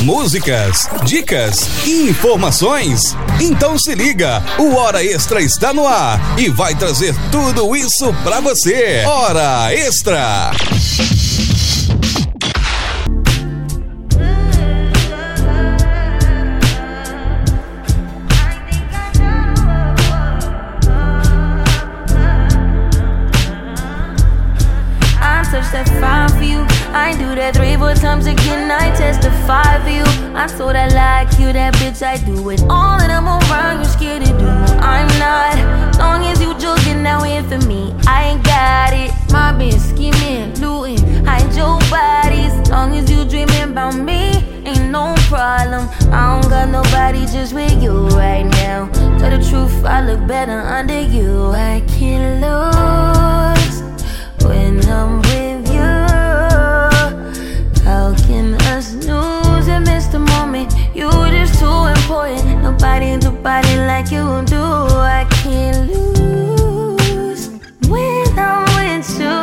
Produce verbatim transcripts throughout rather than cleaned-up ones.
músicas, dicas e informações? Então se liga, o Hora Extra está no ar e vai trazer tudo isso pra você. Hora Extra! I do that three, four times again, I testify for you. I told I like you, that bitch, I do it. All that I'm around, you scared to do. I'm not, long as you joking, now in for me, I ain't got it. My bitch scheming, looting, hide your bodies. Long as you dreaming about me, ain't no problem. I don't got nobody just with you right now. Tell the truth, I look better under you. I can't lose when I'm with you. How can us lose and miss the moment? You just too important. Nobody do body like you do. I can't lose when I'm with you.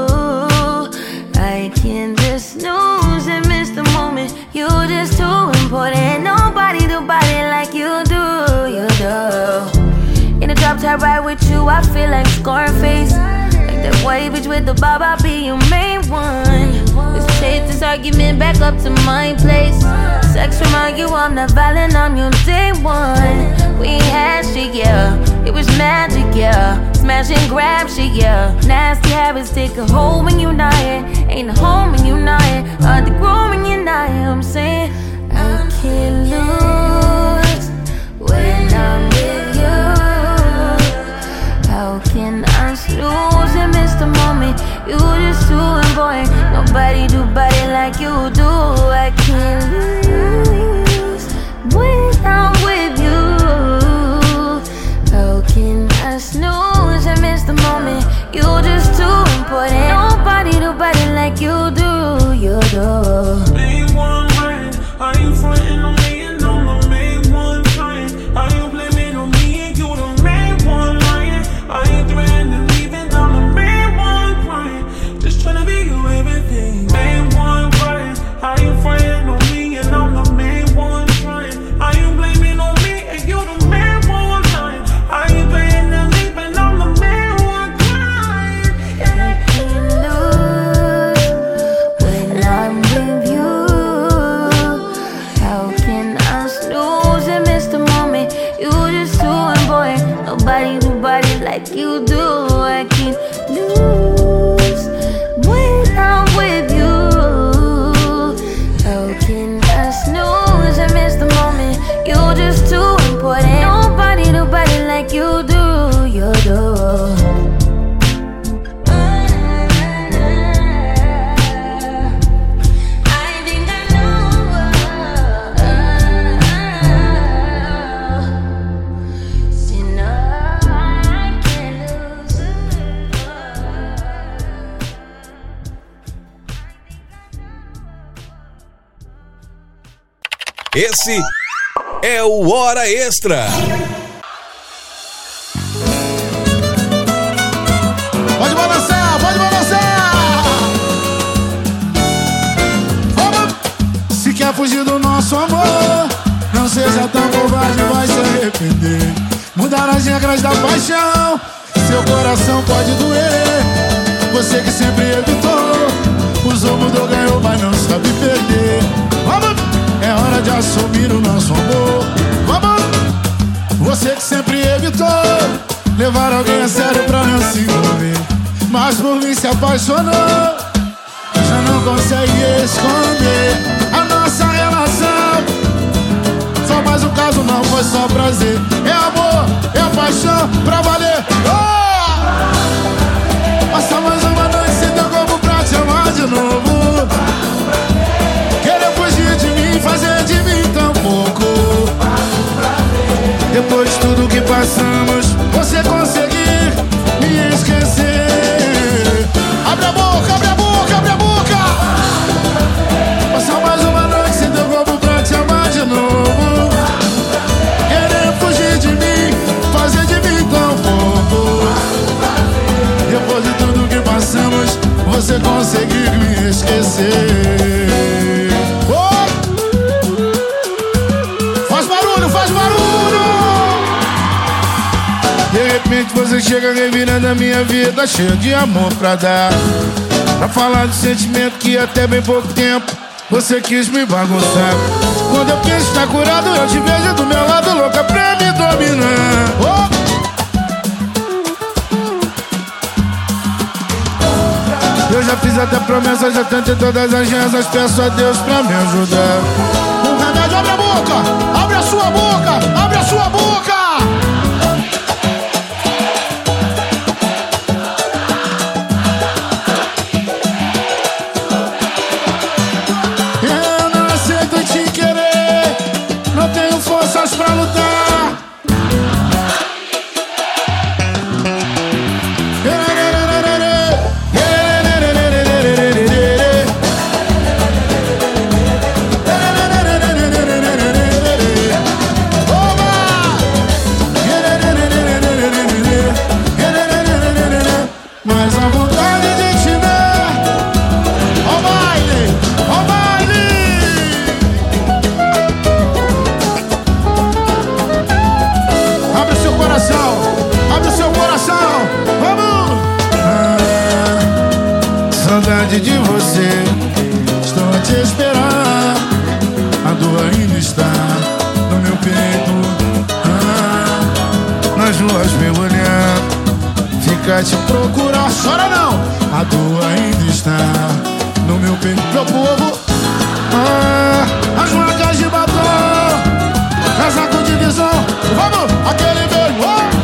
I can't just lose and miss the moment. You just too important. Nobody do body like you do. You do. In the drop top ride with you, I feel like Scarface. Like that white bitch with the bob, I'll be your main one. Let's take this argument back up to my place. Sex remind you I'm not violent, I'm your day one. We had shit, yeah, it was magic, yeah. Smash and grab shit, yeah. Nasty habits take a hold when you're not here. Ain't a home when you're not here. Hard to grow when you're not here. I'm saying I can't lose when I'm with you. How can I lose and miss the moment? You just too important. Nobody do body like you do. I can't lose when I'm with you. How can I snooze and miss the moment? You just too important. Nobody do body like you do. You do. Main one right. Are you frontin' on me and I'm the main one trying? Are you blaming on me and you the main one lying? Are you threatening leaving? I'm the main one crying. Just tryna be you everything. Main one right. Are you frontin' on me and I'm the main one trying? Are you blaming on me and you the main one lying? Are you threatening leaving? I'm the main one crying. I can't lose when I'm with you. How can I snooze and miss the moment? You just too important. Nobody do body like you do. I can't lose when I'm with you. How can I snooze and miss the moment? You just too important. Nobody do body like you do. You do. Esse é o Hora Extra. Pode balançar, pode balançar. Vamos. Se quer fugir do nosso amor, não seja tão covarde, vai se arrepender. Mudar as regras da paixão, seu coração pode doer. Você que sempre evitou, usou, mudou, ganhou, mas não sabe perder. Vamos. É hora de assumir o nosso amor. Vamos! Você que sempre evitou levar alguém a sério pra não se envolver, mas por mim se apaixonou. Já não consegue esconder a nossa relação. Só mais um caso, não foi só prazer. É amor, é paixão pra valer. Oh! Passa mais uma noite sem teu corpo pra te amar de novo. Querer fugir de mim, fazer de mim tão pouco. Depois de tudo que passamos, você conseguir me esquecer. Abre a boca, abre a boca, abre a boca. Passar mais uma noite sem teu corpo pra te amar de novo. Querer fugir de mim, fazer de mim tão pouco. Depois de tudo que passamos, você conseguir me esquecer. Oh! repente você chega revirando a minha vida, cheia de amor pra dar. Pra falar do sentimento que até bem pouco tempo você quis me bagunçar. Quando eu quis estar curado, eu te vejo do meu lado, louca pra me dominar. Oh! Eu já fiz até promessas, já tentei todas as rezas, peço a Deus pra me ajudar. Um remédio, abre a boca, abre a sua boca, abre a sua boca. Eu não aceito te querer, não tenho forças pra lutar. De você, estou a te esperar. A dor ainda está no meu peito. Ah, nas ruas me olhar, fica te procurar. Chora não! A dor ainda está no meu peito. Meu povo, ah, as marcas de batom, casaco de visão. Vamos, aquele beijo. Oh!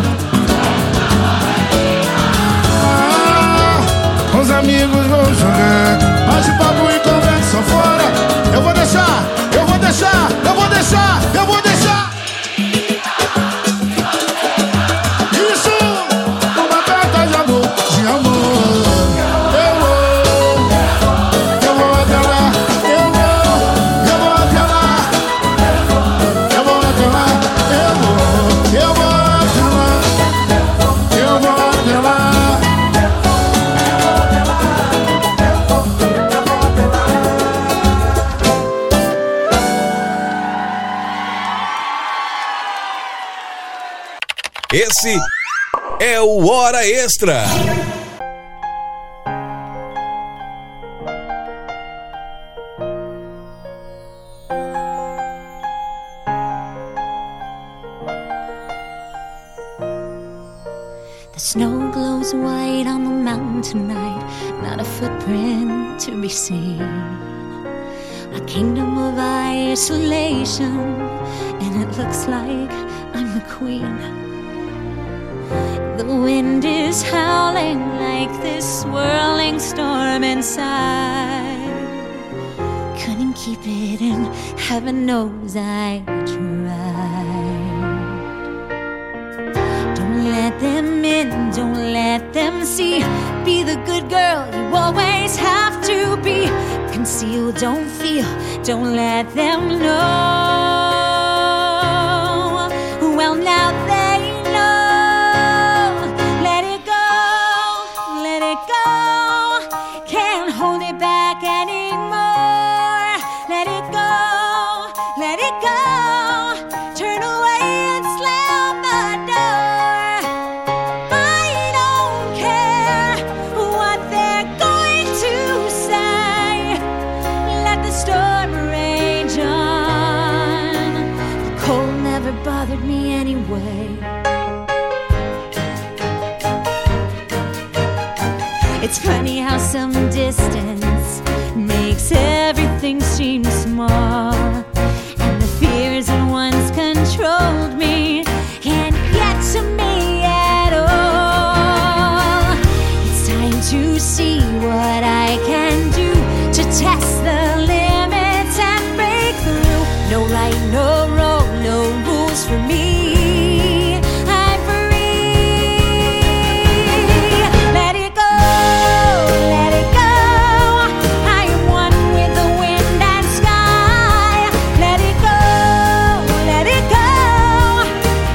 Os amigos vão jogar, mas de papo e conversa fora. Eu vou deixar, eu vou deixar, eu vou deixar, eu vou deixar. Isso, uma carta de amor, de amor. Eu vou, eu vou até lá, eu vou, eu vou até lá. Eu vou até lá, eu vou, eu vou até lá. Eu vou até lá. Esse é o Hora Extra. The snow glows white on the mountain tonight, not a footprint to be seen. A kingdom of isolation, and it looks like I'm the queen. The wind is howling like this swirling storm inside. Couldn't keep it in, heaven knows I tried. Don't let them in, don't let them see. Be the good girl you always have to be. Conceal, don't feel, don't let them know. Well, now they know. Let it go, let it go. Can't hold it back anymore. Let it go, let it go. Turn away and slam the door. I don't care what they're going to say. Let the storm rage on. The cold never bothered me anyway. It's funny how some distance makes everything seem small. And the fears that once controlled me can't get to me at all. It's time to see what I can do to test the limits and break through. No right, no wrong, no rules for me. I'm free. Let it go, let it go. I am one with the wind and sky. Let it go, let it go.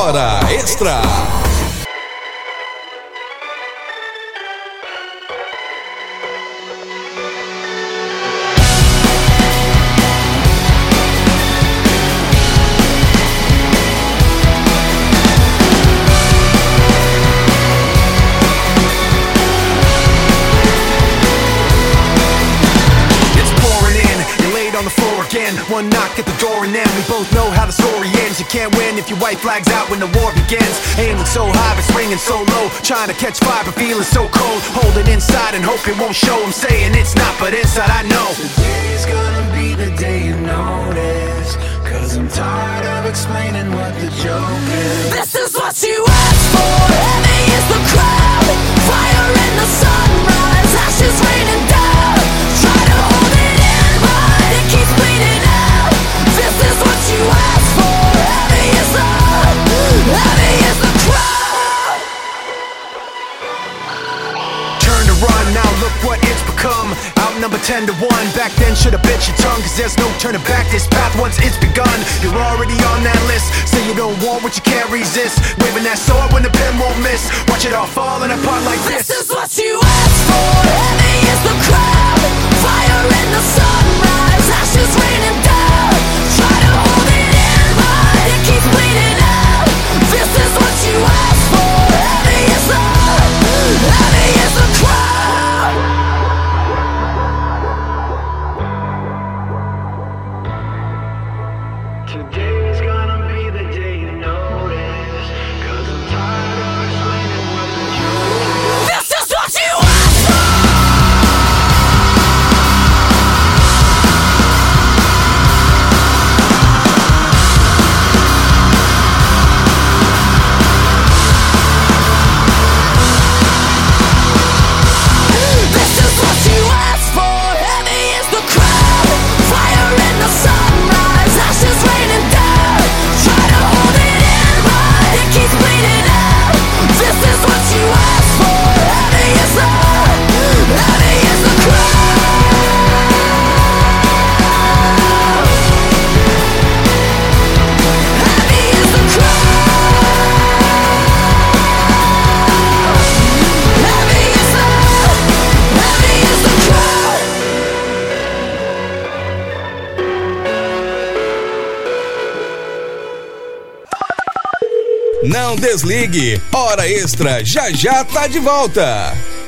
Hora Extra. One knock at the door and then we both know how the story ends. You can't win if your white flag's out when the war begins. Aiming so high but swinging so low, trying to catch fire but feeling so cold. Hold it inside and hope it won't show. I'm saying it's not, but inside I know today's gonna be the day you notice. Cause I'm tired of explaining what the joke is. This is what you asked for. Heavy is the crowd. Fire in the sunrise. Ashes raining down. Try to hold it in but it keeps bleeding out. This is what you asked for. Heavy is the, heavy is the crowd. Turn to run, now look what it's become. Outnumbered ten to one. Back then should've bit your tongue. Cause there's no turning back. This path once it's begun. You're already on that list. Say you don't want what you can't resist. Waving that sword when the pen won't miss. Watch it all falling apart like this. This is what you asked for. Heavy is the crowd. Fire in the sunrise. Ashes raining down. Try to hold it in but it keeps bleeding out. This is what you asked for. Heavy is the, heavy is the crowd. Today's gonna be the day you notice. Cause I'm tired of explaining what the joke is. This is what you asked for. This is what you asked for. Heavy is the crowd. Fire in the sunrise. Ashes raining down. Try to hold it in but it keeps bleeding out. This is what you asked for. Heavy is the, heavy is the crowd. Heavy is the crowd. Heavy is the, heavy is the crowd. Não desligue. Hora Extra já já tá de volta.